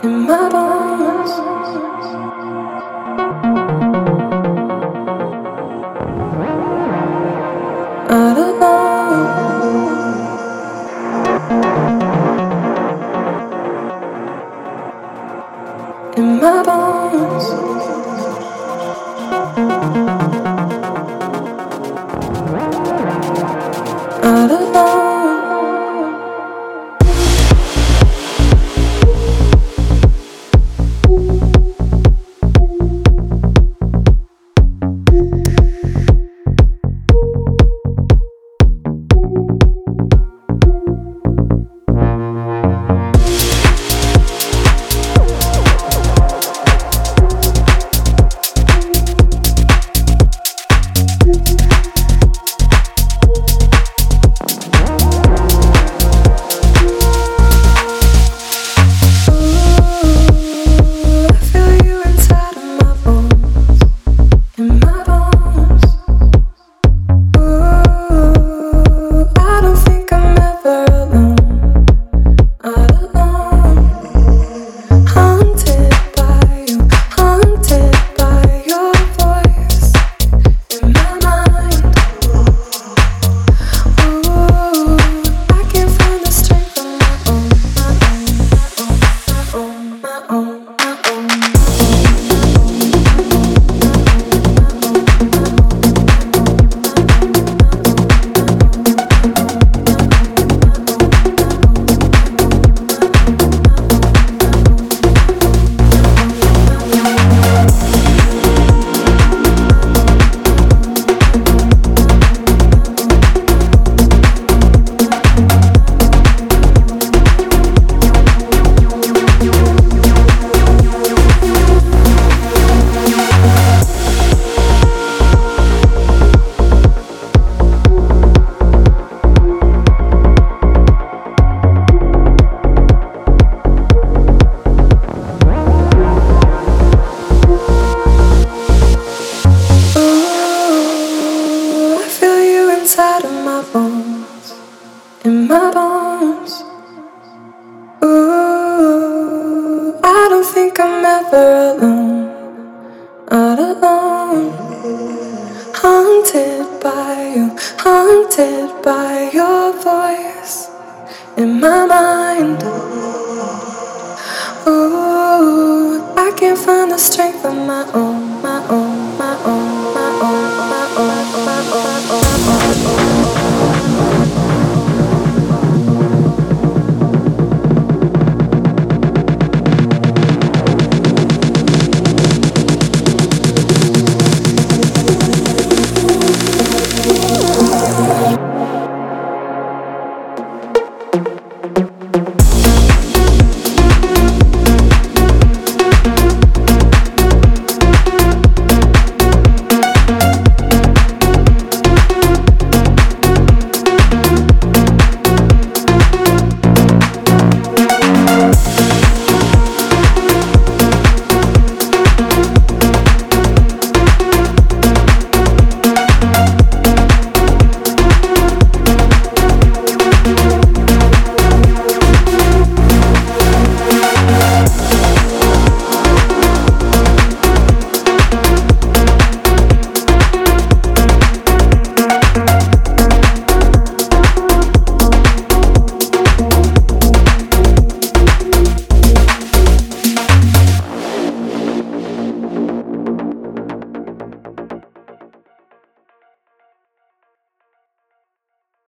in my bones. All alone in my bones. All alone. Inside of my bones, in my bones. Ooh, I don't think I'm ever alone, all alone. Haunted by you, haunted by your voice in my mind. Ooh, I can't find the strength of my own, my own, my own.